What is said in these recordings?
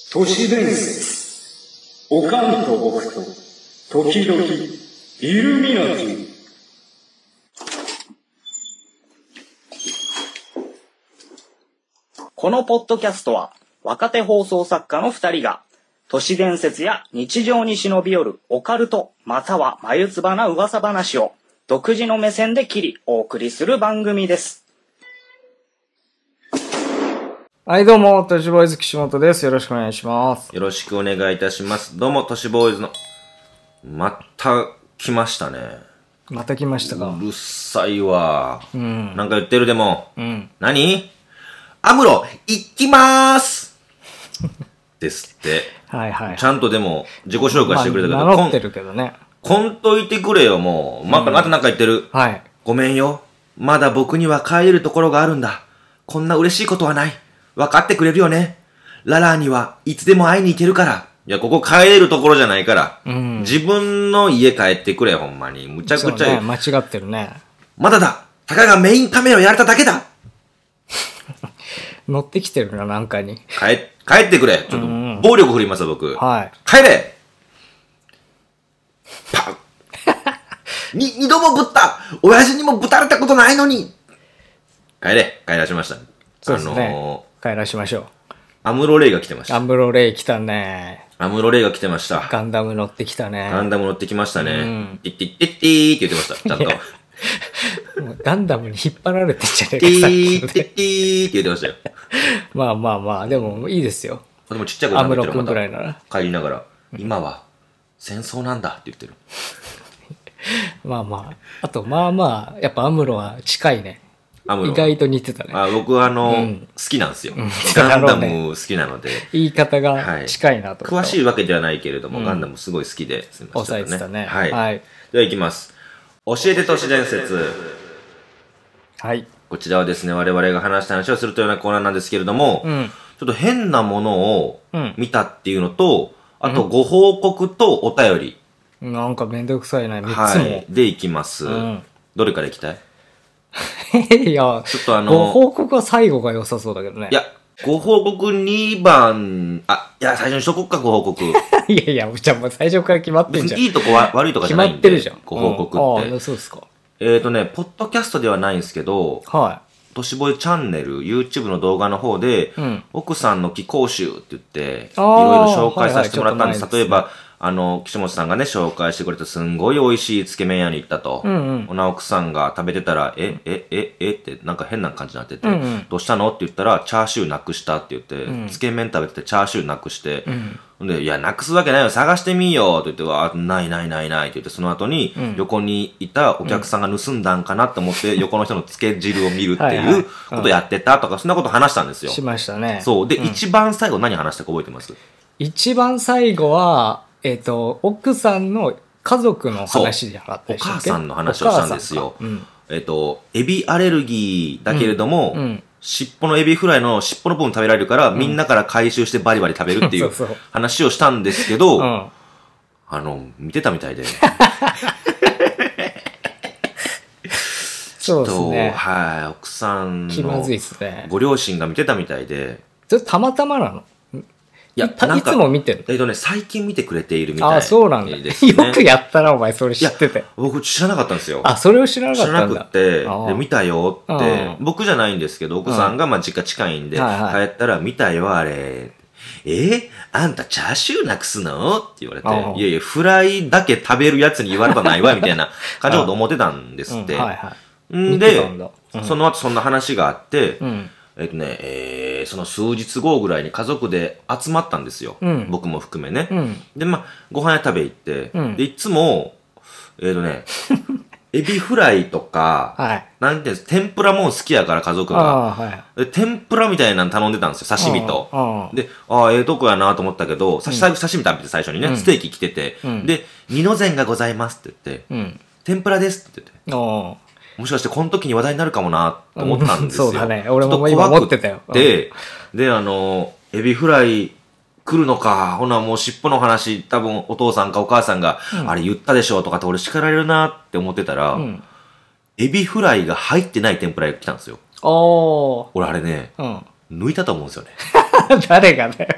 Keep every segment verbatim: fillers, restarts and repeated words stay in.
都市伝説。おかんと僕と時々イルミナティ。 このポッドキャストは若手放送作家のふたりが都市伝説や日常に忍び寄るオカルトまたは眉唾な噂話を独自の目線で切りお送りする番組です。 はいどうも、都市ボーイズ岸本です。よろしくお願いします。 よろしくお願いいたします。どうも、都市ボーイズの、また来ましたね。 また来ましたか。 うるさいわ。 うん。 なんか言ってるでも。 うん。 何？アムロ、行きまーすですって。 はいはい。 ちゃんとでも、自己紹介してくれたけど、 まあ、名乗ってるけどね。 こんといてくれよ、もう。ま、またなんか言ってる。 はい。 ごめんよ。まだ僕には帰れるところがあるんだ。こんな嬉しいことはない。分かってくれるよね。ララーにはいつでも会いに行けるから。いや、ここ帰れるところじゃないから。うん、自分の家帰ってくれ、ほんまに。むちゃくちゃ、 ね、間違ってるね。 まだだ。たかがメインカメラをやれただけだ。 乗ってきてるな、なんかに。 帰、帰ってくれ。ちょっと、暴力振りますよ、僕。 はい。 帰れパンに、二度もぶった親父にもぶたれたことないのに帰れ、帰らしました。 そうですね。あのー、帰らしましょう。 アムロレイが来てました。 アムロレイ来たね。 アムロレイが来てました。 ガンダム乗ってきたね。 ガンダム乗ってきましたね。うん。ティッティッティッティーって言ってました。ちゃんと。 ガンダムに引っ張られてんじゃねえか。 ティーティッティーって言ってましたよ。 まあまあまあ、でもいいですよ。 でもちっちゃい子なんだけど、 アムロ君ぐらいなら。 帰りながら、今は戦争なんだって言ってる。 まあまあ。あと、まあまあ、やっぱアムロは近いね。アムロ意外と似てたね。 あ、僕はあの、うん、好きなんですよ。うん、ガンダム好きなので。 言い方が近いなと、 はい。詳しいわけではないけれども、うん、ガンダムすごい好きで、 すみません、ね。抑えてたね。 はい。はい、では行きます。教えて都市伝説。 はい。 こちらはですね、我々が話した話をするというようなコーナーなんですけれども、うん、ちょっと変なものを見たっていうのと、うん、あとご報告とお便り。 なんかめんどくさいな、みっつも。 はい。で行きます。うん、どれから行きたい？ いや、ちょっとあの、ご報告は最後が良さそうだけどね。 いや、ご報告にばん、あ、いや、最初にしとこっか、ご報告。 いやいや、じゃあもう最初から決まってんじゃん。 いいとこは悪いとかじゃないんで。 決まってるじゃん。 ご報告って。 うん、ああ、そうですか。 えーとね、ポッドキャストではないんですけど、 はい。 都市ボーイチャンネル、YouTube の動画の方で、うん、奥さんの気講習って言って、いろいろ紹介させてもらったんです。はいはい、例えば、あの、岸本さんがね、紹介してくれたすんごい美味しいつけ麺屋に行ったと。うんうん、おな奥さんが食べてたら、え、え、え、えって、なんか変な感じになってて、うんうん、どうしたのって言ったら、チャーシューなくしたって言って、うん、つけ麺食べててチャーシューなくして、うん、で、いや、なくすわけないよ、探してみよって言って、あ、ないないないないって言って、その後に、横にいたお客さんが盗んだんかなと思って、横の人のつけ汁を見るっていうことやってたとか、そんなこと話したんですよ。 しましたね。 そう。で、うん、一番最後何話したか覚えてます？ 一番最後は、えっと、奥さんの家族の話じゃなかったでしたっけ？ お母さんの話をしたんですよ。うん、えっと、エビアレルギーだけれども、うんうん、尻尾のエビフライの尻尾の部分食べられるから、うん、みんなから回収してバリバリ食べるっていう話をしたんですけど、うん、あの、見てたみたいで。 そうですね。 はい、奥さんの気まずいですね。 ご両親が見てたみたいで。 それたまたまなの？いや、いつも見てる。 えっとね、最近見てくれているみたいです、ね。 あ、そうなんだ。よくやったな、お前、それ知ってて。 僕知らなかったんですよ。 あ、それを知らなかったんだ。 知らなくて、で、見たよって、僕じゃないんですけど、奥さんがまあ実家近いんで、はいはい、帰ったら見たよ、あれ。えー、あんたチャーシューなくすのって言われて、いやいや、フライだけ食べるやつに言われたないわ、みたいな感じのこと思ってたんですって。うんはいはい、んで、うん、その後そんな話があって、うんえっとね、えー、その数日後ぐらいに家族で集まったんですよ。うん、僕も含めね。うん、で、まあ、ご飯屋食べ行って、うん、で、いつも、えっとね、エビフライとか、はい、なんていうんです、天ぷらも好きやから家族が、はい、で。天ぷらみたいなの頼んでたんですよ、刺身と。で、ああ、ええとこやなと思ったけど、刺身食べて最初にね、うん、ステーキ来てて、うん、で、二の膳がございますって言って、うん、天ぷらですって言って。もしかしてこの時に話題になるかもなと思ったんですよ。 そうだね。俺も今思ってたよ。 で、で、あの、エビフライ来るのか。ほな、もう尻尾の話、多分お父さんかお母さんが、うん、あれ言ったでしょとかって俺叱られるなって思ってたら、うん、エビフライが入ってない天ぷらが来たんですよ。 おー。 俺あれね、うん、抜いたと思うんですよね。 誰がね。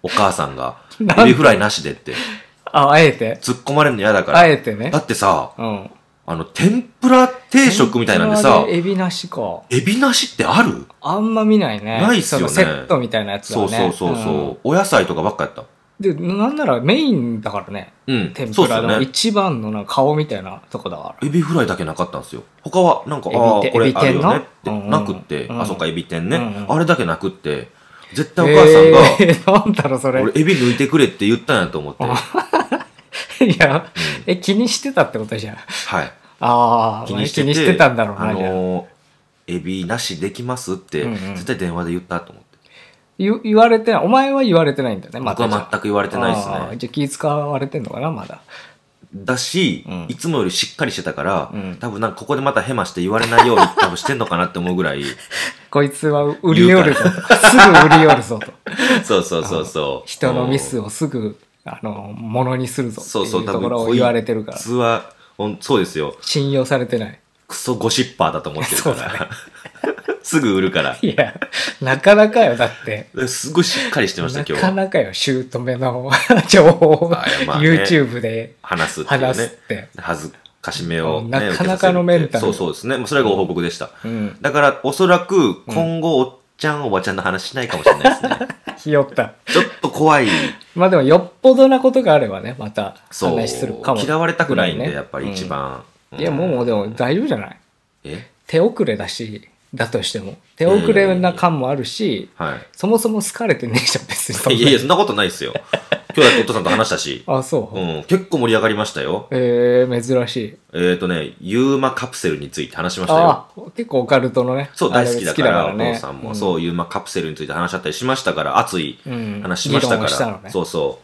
お母さんが。エビフライなしでって。 あ、あえて突っ込まれるの嫌だから。 あえてね。 だってさ、うん。あの、天ぷら定食みたいなんでさ、 エビなしか。 エビなしってある？ あんま見ないね。 ないっすよね。 セットみたいなやつはね。 そうそうそうそう、うん。お野菜とかばっかやった。 で、なんならメインだからね。うん。天ぷらの一番のなんか顔みたいなとこだから。 エビフライだけなかったんですよ。他はなんか、ああ、これあるよねってなくって、うんうん、あ、そっか、エビ天ね、うんうん。あれだけなくって、絶対お母さんが、 えー、なんだろうそれ。 俺エビ抜いてくれって言ったんやと思って。 いや、うん、え、気にしてたってことじゃん。 はい。 ああ、気にしてて、気にしてたんだろうな、 あのー、エビなしできますって、うんうん、絶対電話で言ったと思って。 言, 言われてない。お前は言われてないんだよね、 また。僕は全く言われてないですね。 じゃあ気使われてんのかな、まだ。 だし、うん、いつもよりしっかりしてたから、うん、多分なんかここでまたヘマして言われないように多分してんのかなって思うぐらい。 こいつは売り寄るぞと。すぐ売り寄るぞと。 そうそうそうそう。 人のミスをすぐ、あの、ものにするぞっていうところを言われてるから。 普通は、そうですよ。 信用されてない。 クソゴシッパーだと思ってるから。すぐ売るから。 いや、なかなかよ、だって。 すごいしっかりしてました、今日。 なかなかよ、姑の情報を、まあね、YouTube で話すっていうね。 話すって、 恥ずかしめを、ね、 なかなかのメンタル。 そうそうですね。それがご報告でした。うん、だから、おそらく、今後、おっちゃん、おばちゃんの話しないかもしれないですね。 ひよった。 ちょっと怖い。 まあでも、よっぽどなことがあればね、また話するかも、 ね。嫌われたくないんで、やっぱり一番。 うん、いや、もう、でも大丈夫じゃない？ え？ 手遅れだし、だとしても。手遅れな感もあるし、 はい、 そもそも好かれてねえじゃん、別に。 いやいや、そんなことないですよ。今日だってお父さんと話したし。 あ、そう。 うん。結構盛り上がりましたよ。 えー、珍しい。 えっ、ー、とね、ユーマカプセルについて話しましたよ。 あ、結構オカルトのね。 そう、大好きだから、からね、お父さんも、うん、そう、ユーマカプセルについて話し合ったりしましたから、熱い話しましたから。うん、したのね、そうそう。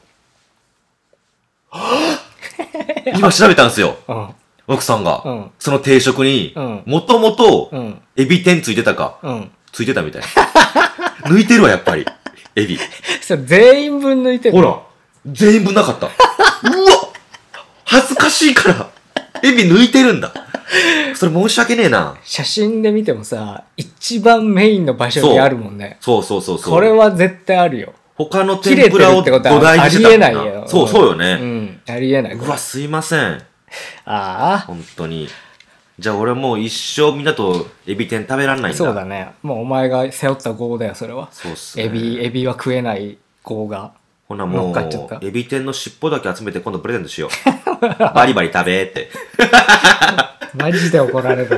今調べたんですよ。うん、奥さんが、うん、その定食に、もともと、エビ天ついてたか、うん、ついてたみたい。抜いてるわ、やっぱり。エビ。 それ全員分抜いてる。 ほら、全員分なかった。うわ恥ずかしいから、エビ抜いてるんだ。それ申し訳ねえな。 写真で見てもさ、一番メインの場所にあるもんね。 そうそうそうそう。 これは絶対あるよ。 他の天ぷらを土台にしてたもんな。ありえないよ。そうそうよね。 うん。ありえない。 うわ、すいません。 ああ。 本当に。じゃあ俺もう一生みんなとエビ天食べらんないんだ。 そうだね。もうお前が背負った業だよ、それは。 そうっすね。 エビ、エビは食えない業が。 ほなもう、エビ天の尻尾だけ集めて今度プレゼントしよう。バリバリ食べって。 マジで怒られる。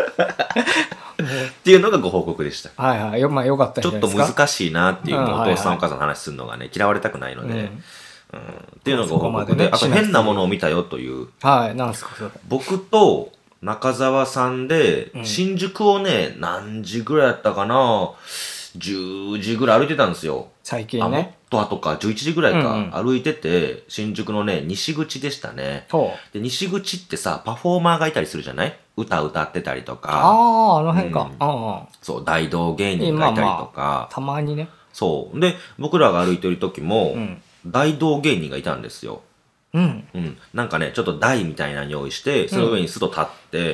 っていうのがご報告でした。 はいはい。よ、まあよかったんじゃないですか。 ちょっと難しいなっていうのをお父さんお母さんの話するのがね、嫌われたくないので。うんうん、っていうのがご報告で、あと変なものを見たよという。 はい、なんすかそれ。 僕と中澤さんで、新宿をね、何時ぐらいやったかな、じゅうじぐらい歩いてたんですよ。 最近ね。 もっと後か、じゅういちじぐらいか、うんうん、歩いてて、新宿のね、西口でしたね。で、西口ってさ、パフォーマーがいたりするじゃない？歌歌ってたりとか。 ああ、あの辺か。うん、 あそう、大道芸人がいたりとか、まあまあ。たまにね。 そう。で、僕らが歩いてる時も、うん、大道芸人がいたんですよ。 うん。 うん。なんかね、ちょっと台みたいなの用意して、その上にスッと立って、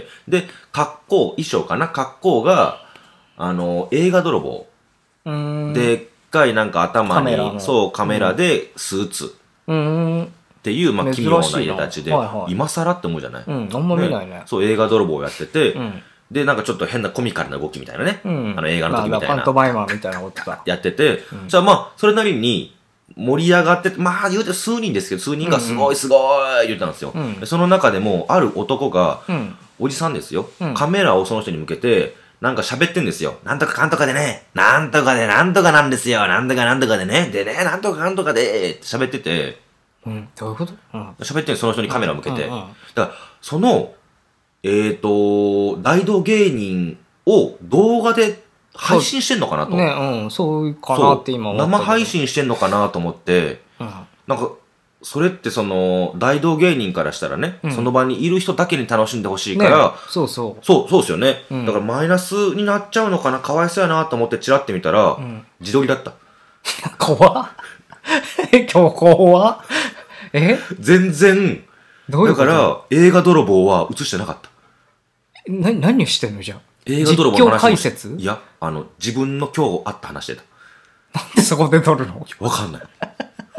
うん、で、格好、衣装かな格好が、あの、映画泥棒。 うん。 でっかいなんか頭に、そう、カメラでスーツ。 うん。 っていう、まあ、奇妙な家たちで、はいはい、今更って思うじゃない？ うん、あんま見ないね。ねそう、映画泥棒をやってて、うん、で、なんかちょっと変なコミカルな動きみたいなね。うん、あの映画の時みたいな。 パントマイマーみたいなことか。 やってて、うん、じゃあまあ、それなりに盛り上がってて、まあ言うて数人ですけど、数人がすごいすごい言ってたんですよ。うん、その中でも、ある男が、うん、おじさんですよ、うん、カメラをその人に向けて、なんか喋ってんですよ。なんとかかんとかでね、なんとかでなんとかなんですよ。なんとかなんとかでね、でね、なんとかかんとかで、って喋ってて、 うん、どういうこと？ 喋、うん、ってんその人にカメラを向けて。うんうんうん、だから、その、えっ、ー、と、大道芸人を動画で配信してんのかなと。 ね、うん、そうかなって今思った。 生配信してんのかなと思って、うん、なんか、それってその、大道芸人からしたらね、うん、その場にいる人だけに楽しんでほしいから、ね、 そうそう。 そう、そうですよね、うん。だからマイナスになっちゃうのかな、かわいそうやなと思ってチラって見たら、うん、自撮りだった。 怖っ今日怖っえ全然、どういうこと？だから、映画泥棒は映してなかった。 な、何してんのじゃあ映画泥棒の話。 実況解説？ いや、あの、自分の今日あった話してた。 なんでそこで撮るの？ わかんない。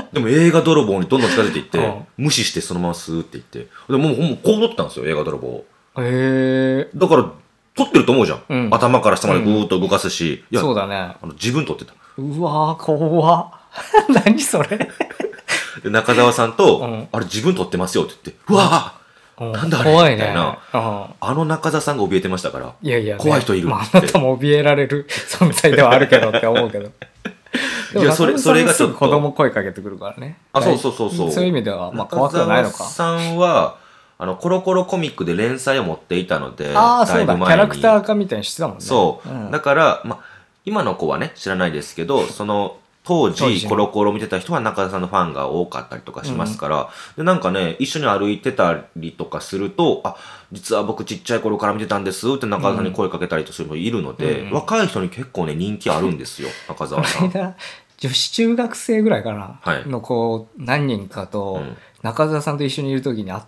でも映画泥棒にどんどん近づいていって、無視してそのままスーっていって、でもうほんまこう撮ってたんですよ、映画泥棒を。 へえ。 だから、撮ってると思うじゃん。うん、頭から下までぐーっと動かすし。 うん、いやそうだね。 あの自分撮ってた。 うわー、怖っ。何それで中澤さんと、うん、あれ自分撮ってますよって言って、うわー、なんだあれ怖いね。 みたいな、うん。あの中澤さんが怯えてましたから。 いやいや、ね、 怖い人いるって、まあ。あなたも怯えられる存在ではあるけどって思うけど。いや、それ、それがちょっと。子供声かけてくるからね。 あ、そうそうそうそう。 そういう意味では、まあ怖くはないのか。 中澤さんは、あの、コロコロコミックで連載を持っていたので、 ああ、そうだ、キャラクター化みたいにしてたもんね。 そう。うん、だから、まあ、今の子はね、知らないですけど、その、当時、コロコロ見てた人は中田さんのファンが多かったりとかしますから、うん、で、なんかね、一緒に歩いてたりとかすると、あ、実は僕ちっちゃい頃から見てたんですって中田さんに声かけたりとする人もいるので、うん、若い人に結構ね、人気あるんですよ、中澤さん。 女子中学生ぐらいかな、はい、の子、何人かと、中澤さんと一緒にいる時に会って、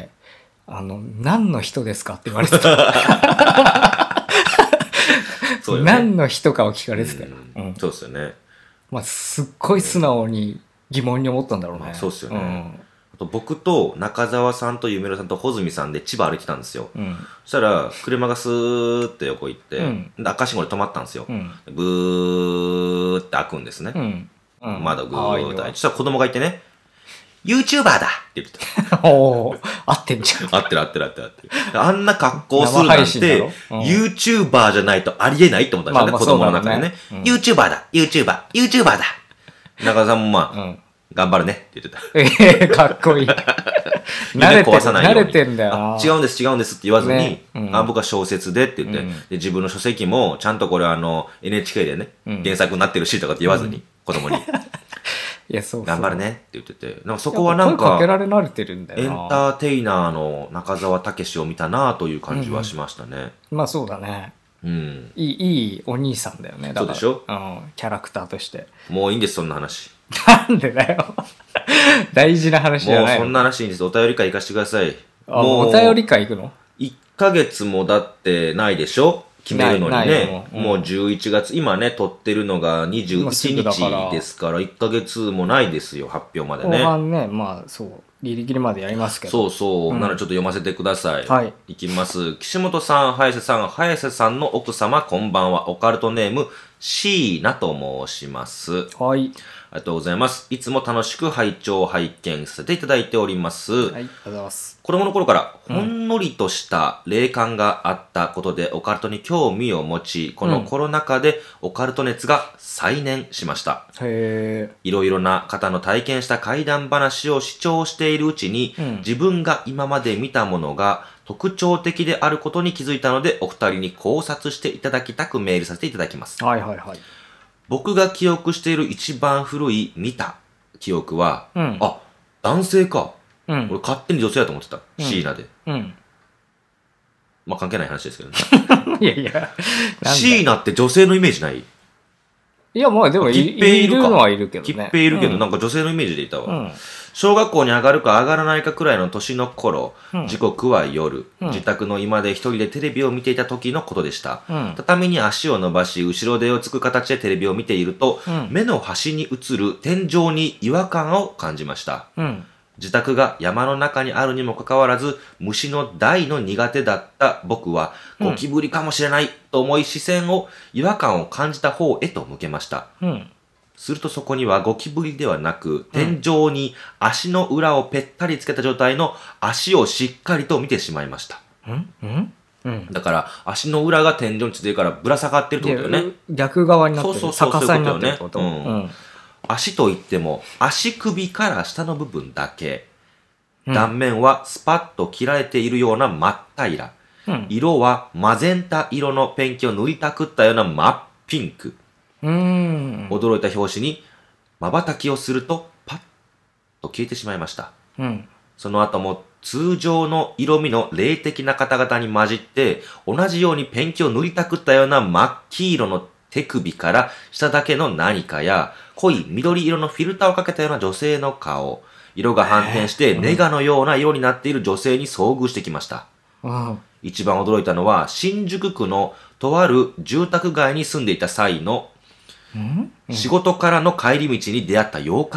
うん、あの、何の人ですかって言われてた。そうよね、何の人かを聞かれてたよ。 うんうん、そうですよね。 まあ、すっごい素直に疑問に思ったんだろうね。まあ、 そうですよね。うん、あと僕と中澤さんと夢野さんと穂積さんで千葉歩いてたんですよ。うん、そしたら、車がスーって横行って、うん、で赤信号で止まったんですよ。うん、ブーって開くんですね。うんうん、窓グーって開いて、そしたら子供がいてね、YouTuber だって言ってた。 おー、合ってんじゃん。 合ってる合ってる合ってる合ってる。あんな格好するなんて、うん、YouTuber じゃないとありえないって思ったんですよね、まあまあ、子供の中でね。ねうん、YouTuber だ !YouTuber! YouTuber だ中田さんもまあ、うん、頑張るねって言ってた。 ええー、かっこいい。慣れて壊さないように。慣れてんだよな。 違うんです違うんですって言わずに、ねうん、あ僕は小説でって言って、うん、で、自分の書籍もちゃんとこれあの エヌエイチケー でね、うん、原作になってるしとかって言わずに、うん、子供に。 いやそうそう頑張るねって言ってて、なんかそこはなんか、 声かけられ慣れてるんだよな。 エンターテイナーの中澤武史を見たなという感じはしましたね。 うん、まあそうだね。うん。いい、いいお兄さんだよね。だからそうでしょ、 うん、キャラクターとして。 もういいんです、そんな話。 なんでだよ。大事な話じゃないの。 もうそんな話いいんです。お便り会行かせてください。 あ、もうお便り会行くの ? いっ ヶ月もだってないでしょ決めるのにね、うん、もうじゅういちがつ、今ね、撮ってるのがにじゅういちにちですから、いっかげつもないですよ、発表までね。 後半ね、まあそう、ギリギリまでやりますけど。 そうそう、うん、ならちょっと読ませてください。 はい。 いきます。岸本さん、早瀬さん、早瀬さんの奥様、こんばんは。オカルトネーム、シーナと申します。 はい。 ありがとうございます。いつも楽しく拝聴拝見させていただいております。はい、 ありがとうございます。 子供の頃からほんのりとした霊感があったことで、うん、オカルトに興味を持ち、このコロナ禍でオカルト熱が再燃しました。 へー。 いろいろな方の体験した怪談話を視聴しているうちに、うん、自分が今まで見たものが特徴的であることに気づいたので、お二人に考察していただきたくメールさせていただきます。 はいはいはい。 僕が記憶している一番古い見た記憶は、うん、あ、男性か。うん、俺勝手に女性だと思ってた。うん、シーナで。うん。まあ関係ない話ですけどね。 いやいや。 シーナって女性のイメージない？ いや、まあでもい、いるのはいるけどね。 きっぺいいるけど、うん、なんか女性のイメージでいたわ。うん、小学校に上がるか上がらないかくらいの年の頃、うん、時刻は夜、うん、自宅の居間で一人でテレビを見ていた時のことでした。うん、畳に足を伸ばし、後ろ手をつく形でテレビを見ていると、うん、目の端に映る天井に違和感を感じました。うん自宅が山の中にあるにもかかわらず、虫の大の苦手だった僕は、ゴキブリかもしれないと思い視線を、違和感を感じた方へと向けました。うん、するとそこにはゴキブリではなく、天井に足の裏をぺったりつけた状態の足をしっかりと見てしまいました。うんうんうん、だから、足の裏が天井についてるからぶら下がってるってことだよね。 逆側になってる。 そうそうそう。 逆さになってるってこと。 足といっても足首から下の部分だけ、うん、断面はスパッと切られているような真っ平ら、うん、色はマゼンタ色のペンキを塗りたくったような真っピンク。うーん驚いた拍子に瞬きをするとパッと消えてしまいました、うん、その後も通常の色味の霊的な方々に混じって同じようにペンキを塗りたくったような真っ黄色の手首から下だけの何かや濃い緑色のフィルターをかけたような女性の顔、色が反転してネガのような色になっている女性に遭遇してきました。うん、一番驚いたのは新宿区のとある住宅街に住んでいた際の、うんうん、仕事からの帰り道に出会った妖怪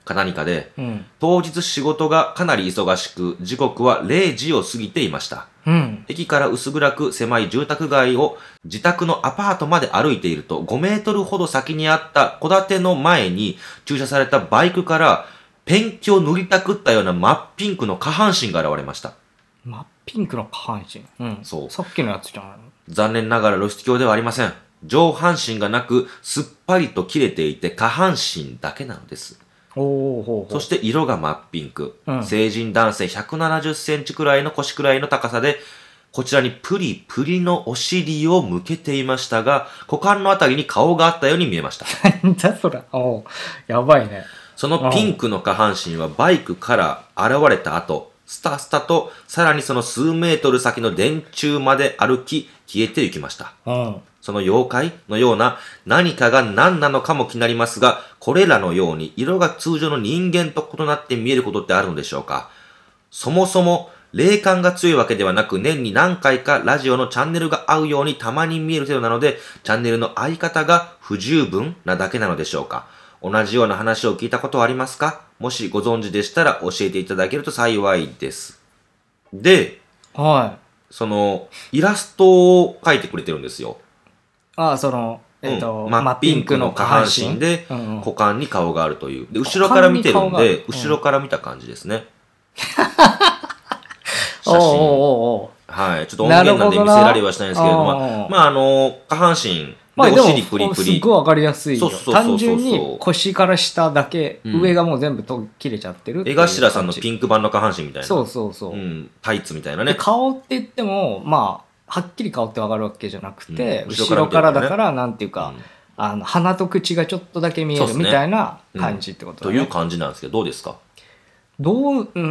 か何かで、 うん、 当日仕事がかなり忙しく、時刻はれいじを過ぎていました。 うん、 駅から薄暗く狭い住宅街を自宅のアパートまで歩いていると、ごメートルほど先にあった戸建ての前に駐車されたバイクから、ペンキを塗りたくったような真っピンクの下半身が現れました。 真っピンクの下半身。うん。 そう。 さっきのやつじゃないの？ 残念ながら露出鏡ではありません。上半身がなく、すっぱりと切れていて下半身だけなのです。 おーほうほう。 そして色が真っピンク。 うん、 成人男性ひゃくななじゅっセンチくらいの腰くらいの高さで、こちらにプリプリのお尻を向けていましたが、股間のあたりに顔があったように見えました。 なんだそれ。おやばいね。 そのピンクの下半身はバイクから現れた後、スタスタとさらにその数メートル先の電柱まで歩き、消えて行きました。 うん、 その妖怪のような何かが何なのかも気になりますが、これらのように色が通常の人間と異なって見えることってあるのでしょうか。そもそも霊感が強いわけではなく、年に何回かラジオのチャンネルが合うようにたまに見える程度なので、チャンネルの合い方が不十分なだけなのでしょうか。同じような話を聞いたことはありますか？もしご存知でしたら教えていただけると幸いです。で、 はい。 その、イラストを描いてくれてるんですよ。 ああ、その、えっと、 うん、真っピンクの下半身で、股間に顔があるという。で、後ろから見てるんで、後ろから見た感じですね。写真。おうおうおう、はい。ちょっと音源なんで見せられはしないんですけれども、まあ、あの、下半身、 まあ、 でお尻プリプリ。 すごいわかりやすいよ。 そうそうそうそう。 単純に腰から下だけ、うん、上がもう全部と切れちゃってるっていう。 江頭さんのピンク版の下半身みたいな。 そうそうそう。 うん。タイツみたいなね。 顔って言っても、まあ、はっきり顔ってわかるわけじゃなくて、うん、後ろからだから、なんていうか、うん、あの、鼻と口がちょっとだけ見えるみたいな感じってことだね。 という感じなんですけど、どうですか？ どう、うん、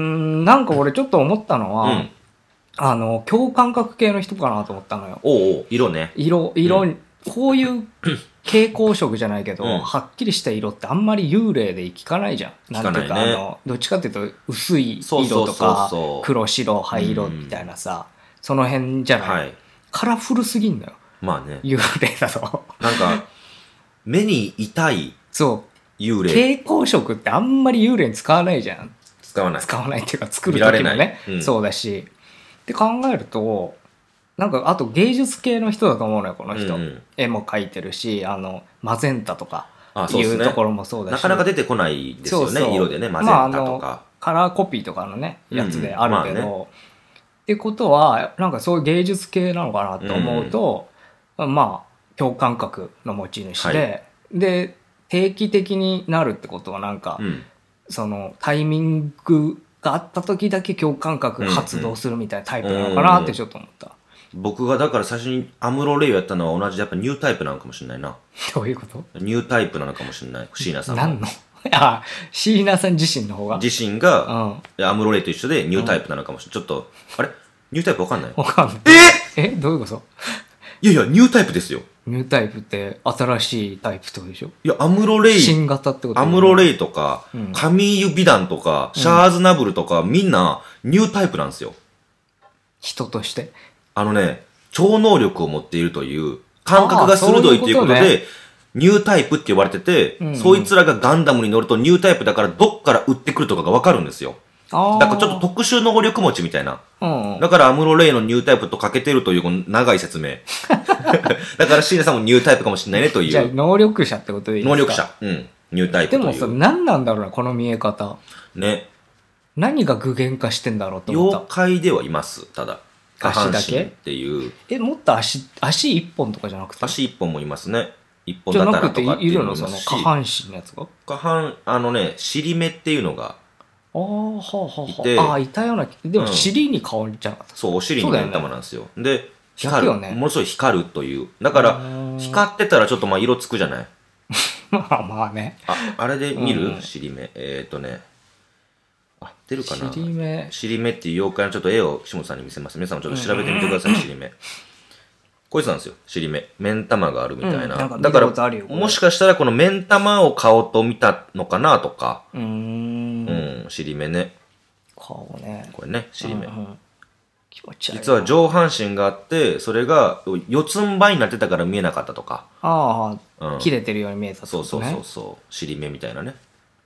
なんか俺ちょっと思ったのは、うん、あの、共感覚系の人かなと思ったのよ。 おうおう、色ね。 色、色、うん、こういう蛍光色じゃないけど、うん、はっきりした色ってあんまり幽霊で聞かないじゃん。なんていうか、ね、あの、どっちかっていうと薄い色とか、黒白灰色みたいなさ、うん、その辺じゃない、はい、カラフルすぎんのよ。 まあね。 幽霊だと。 なんか、目に痛い幽霊。 蛍光色ってあんまり幽霊に使わないじゃん。 使わない。 使わないっていうか、作る時もね、うん、そうだし。って考えると、なんか、あと芸術系の人だと思うのよ、この人。うんうん、絵も描いてるし、あの、マゼンタとかいうところもそうだし。 なかなか出てこないですよね、そうそう色でね、マゼンタとか、まあ、あのカラーコピーとかのね、やつであるけど、うんまあね、ってことは、なんかそういう芸術系なのかなと思うと、うん、まあ、共感覚の持ち主で、はい、で、定期的になるってことはなんか、うん、そのタイミングがあった時だけ共感覚が発動するみたいなタイプなのかなってちょっと思った。うんうん、 僕がだから最初にアムロレイをやったのは同じやっぱニュータイプなのかもしれないな。 どういうこと？ ニュータイプなのかもしれない。椎名さんは。 何の？あ、椎名さん自身の方が。 自身が、うん、アムロレイと一緒でニュータイプなのかもしれない。ちょっと、あれニュータイプわかんない？ わかんない。 ええどういうこと？ いやいや、ニュータイプですよ。 ニュータイプって新しいタイプってことでしょ？ いや、アムロレイ。 新型ってこと？ アムロレイとか、うん、カミーユ・ビダンとか、シャーズナブルとか、うん、みんなニュータイプなんですよ。 人として？ あのね、超能力を持っているという感覚が鋭いということで、ういうことね、ニュータイプって呼ばれてて、うんうん、そいつらがガンダムに乗るとニュータイプだからどっから撃ってくるとかがわかるんですよ。だからちょっと特殊能力持ちみたいな。うんうん、だからアムロレイのニュータイプとかけてるというこの長い説明。だから椎名さんもニュータイプかもしれないねという。 じゃあ能力者ってことでいいですか？ 能力者。うん。ニュータイプという。 でもさ、何なんだろうな、この見え方。 ね。 何が具現化してんだろうと思った。 妖怪ではいます、ただ。 足だけっていう。 え、もっと足、足一本とかじゃなくて？ 足一本もいますね。一本だったらとかっていうのもいますし。じゃなくているの、その下半身のやつが？下半、あのね、尻目っていうのが。 ああ、はあはあ。ああ、いたような。でも尻に顔じゃなかった、 うん。そう、お尻に目ん玉なんですよ。よね、で、光る、ね。ものすごい光るという。だから、光ってたらちょっとまあ色つくじゃない？ まあまあね。 あ、あれで見る、うん、尻目。えっ、ー、とね。あ、出るかな？ 尻目。 尻目っていう妖怪のちょっと絵を岸本さんに見せます。皆さんもちょっと調べてみてください、尻目。こいつなんですよ、尻目。目ん玉があるみたいな。うん、なんかだから、もしかしたらこの目ん玉を顔と見たのかなとか。 うーん。 うん、尻目ね。 顔ね。 これね、尻目。うんうん、 気持ち悪い。 実は上半身があって、それが四つん這いになってたから見えなかったとか。 ああ、うん、切れてるように見えたってことね。 そうそうそうそう。尻目みたいなね。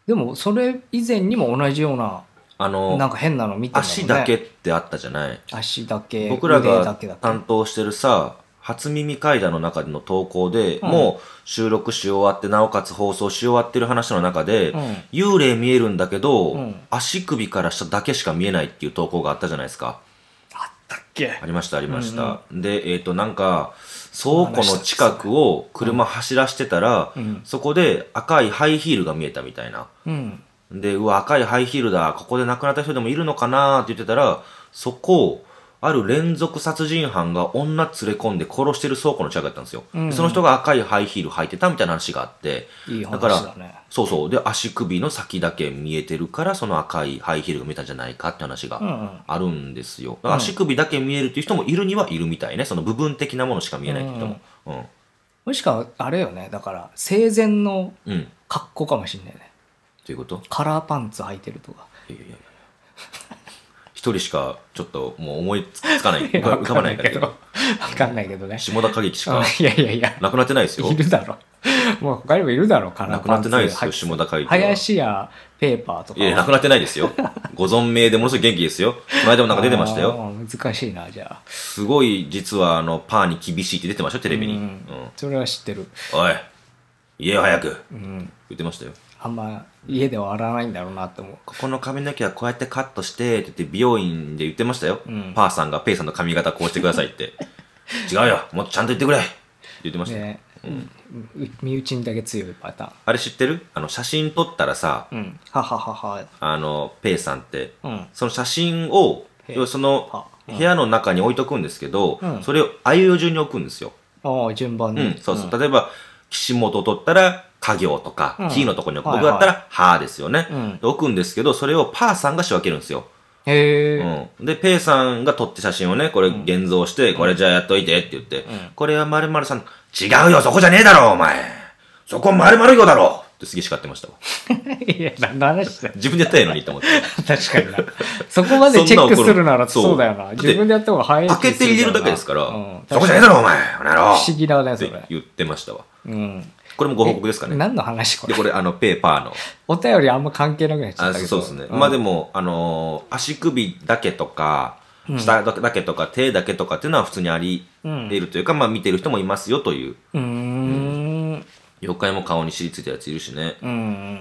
でもそれ以前にも同じようなあのなんか変なの見てるもんね。 足だけってあったじゃない。 足だけ、 僕らが担当してるさ初耳怪談の中での投稿で、うん、もう収録し終わってなおかつ放送し終わってる話の中で、うん、幽霊見えるんだけど、うん、足首から下だけしか見えないっていう投稿があったじゃないですか。 あったっけ。 ありましたありました、うんうん、でえっ、ー、となんか倉庫の近くを車走らしてたら、うん、そこで赤いハイヒールが見えたみたいな、うん、でうわ赤いハイヒールだここで亡くなった人でもいるのかなって言ってたら、そこをある連続殺人犯が女連れ込んで殺してる倉庫の近くだったんですよ、うん、その人が赤いハイヒール履いてたみたいな話があって、 いい話だね。だからそうそうで足首の先だけ見えてるからその赤いハイヒールが見えたんじゃないかって話があるんですよ、うんうん、足首だけ見えるっていう人もいるにはいるみたいね。その部分的なものしか見えないって人も、うんうん、 もしくはあれよね、だから生前の格好かもしんないね、 うん、ということ。 カラーパンツ履いてるとか。 いやいやいや一人しかちょっともう思いつかない浮かばないからけど分かんないけどね。 下田景樹しかいやいやいや亡くなってないですよ。 いるだろもう他にもいるだろ。カラーパンツ亡くなってないですよ下田景樹。 林家ペーパーとか。 いや亡くなってないですよご存命でものすごい元気ですよ。この間もなんか出てましたよ。 難しいな。じゃあすごい実はあのパーに厳しいって出てましたよテレビに、うんうん、 それは知ってる。 おい家を早く、うん、言ってましたよ。 あんま家では洗わないんだろうなって思う。 ここの髪の毛はこうやってカットしてって言って美容院で言ってましたよ、うん、パーさんがペイさんの髪型こうしてくださいって違うよもっとちゃんと言ってくれって言ってましたよ、ねうん、 身内にだけ強いパターン。 あれ知ってる？あの写真撮ったらさ、 うん、ははははあのペイさんって、うん、その写真をその部屋の中に置いとくんですけど、うん、それをあいうえお順に置くんですよ。 ああ順番に、 うん、そうそう、うん、例えば岸本を撮ったら家業とか、うん、キーのところに置く、僕だったら、はーですよね、うん、置くんですけど、それをパーさんが仕分けるんですよ。 へー。うん。で、ペイさんが撮って写真をね、これ現像して、うん、これじゃあやっといてって言って、うん、これは〇〇さん、違うよ、そこじゃねえだろ、お前。そこ〇〇よだろってすげえ叱ってましたわ。 いや、何の話だよ。 自分でやったらいいのにと思って。 確かにな。そこまでチェックするならそうだよな。自分でやった方が早い。 開けて入れるだけですから、うん、そこじゃねえだろ、お前。不思議だね、それ。 言ってましたわ。うん。これもご報告ですかね。 何の話これ。 で、これ、あの、ペーパーの。 お便りあんま関係なくなっちゃったけど。 あ、そうですね。うん、まあでも、あのー、足首だけとか、下だけとか、手だけとかっていうのは普通にあり得るというか、うん、まあ見てる人もいますよという。うーん。うん、妖怪も顔に尻ついたやついるしね。うん。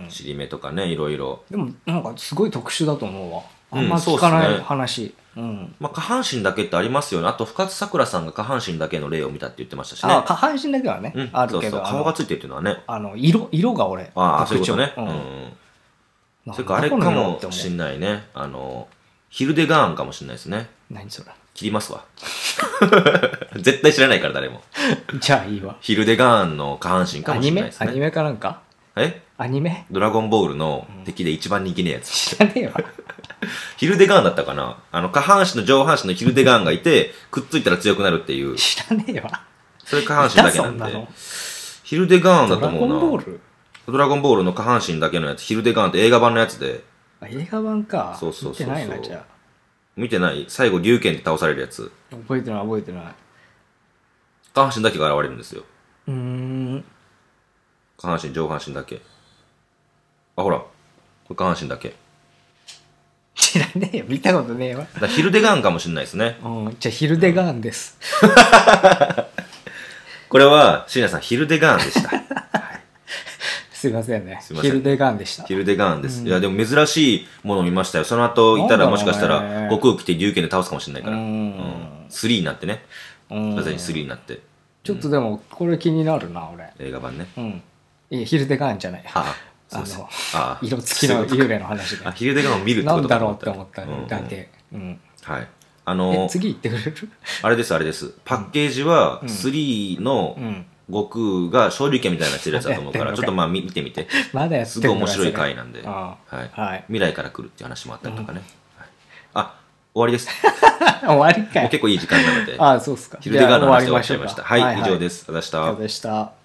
尻目とかね、いろいろ。 でも、なんかすごい特殊だと思うわ。あんま聞かない話。うんうん、 まあ下半身だけってありますよね。あと深津さくらさんが下半身だけの例を見たって言ってましたしね。 あ、下半身だけはね、うん、あるけど、 そうそう顔がついてるっていうのはね、 あの色色が俺、 ああそういうことね。うん。うん、それからあれかもしんないね。あのヒルデガーンかもしんないですね。 何それ？ 切りますわ。絶対知らないから誰も。 じゃあいいわ。 ヒルデガーンの下半身かもしんないですね。 アニメ？アニメかなんか？ え？ アニメ？ ドラゴンボールの敵で一番人気のやつ。 知らねえわ。 ヒルデガーンだったかな、あの、下半身の上半身のヒルデガーンがいて、くっついたら強くなるっていう。 知らねえわ。 それ下半身だけなんで。ヒルデガーンだと思うな。 ドラゴンボール？ ドラゴンボールの下半身だけのやつ、ヒルデガーンって映画版のやつで。 あ、映画版か。 そうそうそうそう。 見てないな、じゃあ。 見てない？最後、龍拳で倒されるやつ。 覚えてない、覚えてない。 下半身だけが現れるんですよ。 うーん。 下半身、上半身だけ。あ、ほら。これ下半身だけ。 知らねえよ。見たことねえわ。 だヒルデガーンかもしれないですね。 うん。じゃあヒルデガーンです。 これは、椎名さん、ヒルデガーンでした。はい、 すいませんね。すいません。ヒルデガーンでした。 ヒルデガーンです。うん、いや、でも珍しいものを見ましたよ。その後いたらもしかしたら、悟空来て龍拳で倒すかもしれないから。うん。うん、スリーになってね。うん。まさにスリーになって。 ちょっとでも、これ気になるな、俺。 映画版ね。 うん。いや、ヒルデガーンじゃない。 ああ。 あのあ色付きの幽霊の話で。 あ、ヒルデガーンを見るってことなんだろうって思っただけ。うん。 はい。あの次言ってくれる？ あれです、あれです。パッケージは、スリーの悟空が昇竜拳みたいなしてるやつだと思うから、ちょっとまあ見てみて。 まだやってる。 すごい面白い回なんで。 はい。 未来から来るっていう話もあったりとかね。あ、終わりです。 終わりかい。 結構いい時間なので。 あ、そうですか。 ヒルデガーンの話で終わっちゃいました。はい、以上です。ありがとうございました。 ありがとうございました。